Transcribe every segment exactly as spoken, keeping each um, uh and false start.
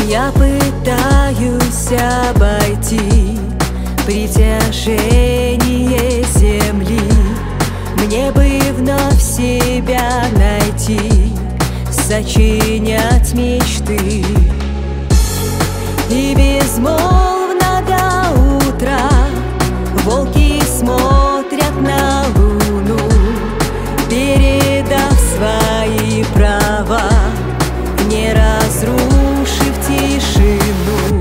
Я пытаюсь обойти притяжение земли. Мне бы вновь себя найти, сочинять мечты. И безмолвно до утра волки смотрят на луну, передав свои права, не разрушив тишину.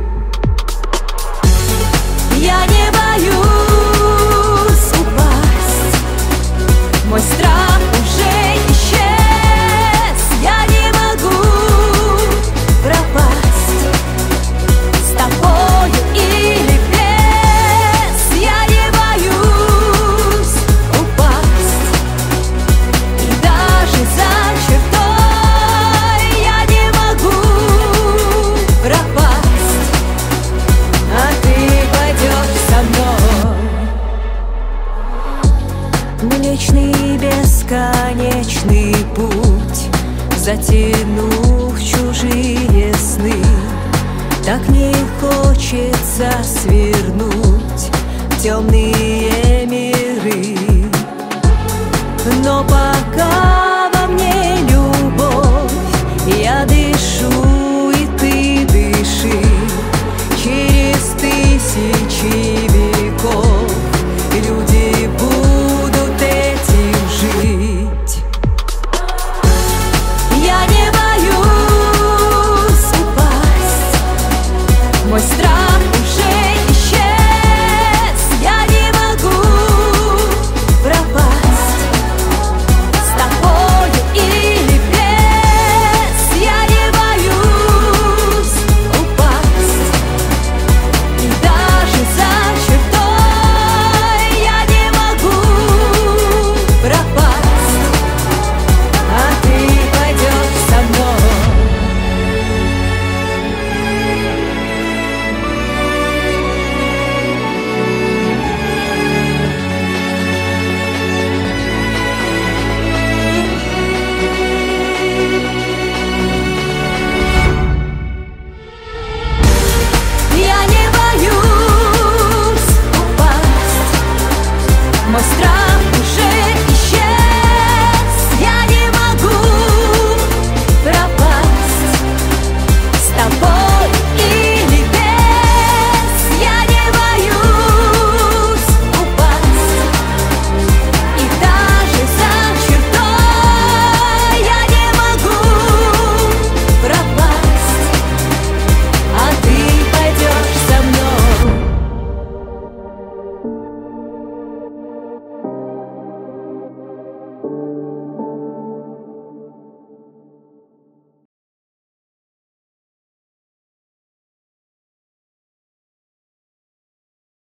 Я не боюсь упасть, мой страх уже исчез. Я не могу пропасть с тобою или без. Я не боюсь упасть, и даже за чертой я не могу пропасть, а ты пойдешь со мной. Млечный бесконечный путь, затянув чужие сны, так не хочется свернуть в темные миры. Но пока